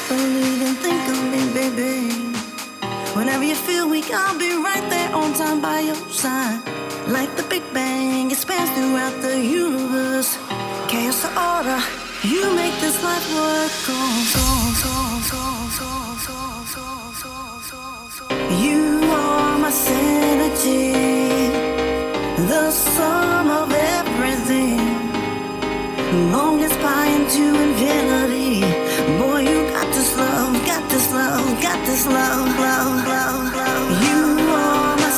Believe and think of me, baby. Whenever you feel weak, I'll be right there on time by your side. Like the Big Bang, it spans throughout the universe. Chaos to order, you make this life work. You are my sanity, the sum of everything. Longest pie into infinity. Boy, you got this love, got this love, got this love, love, love, love. You are my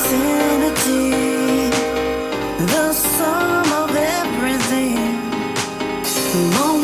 sanity, the sum of everything.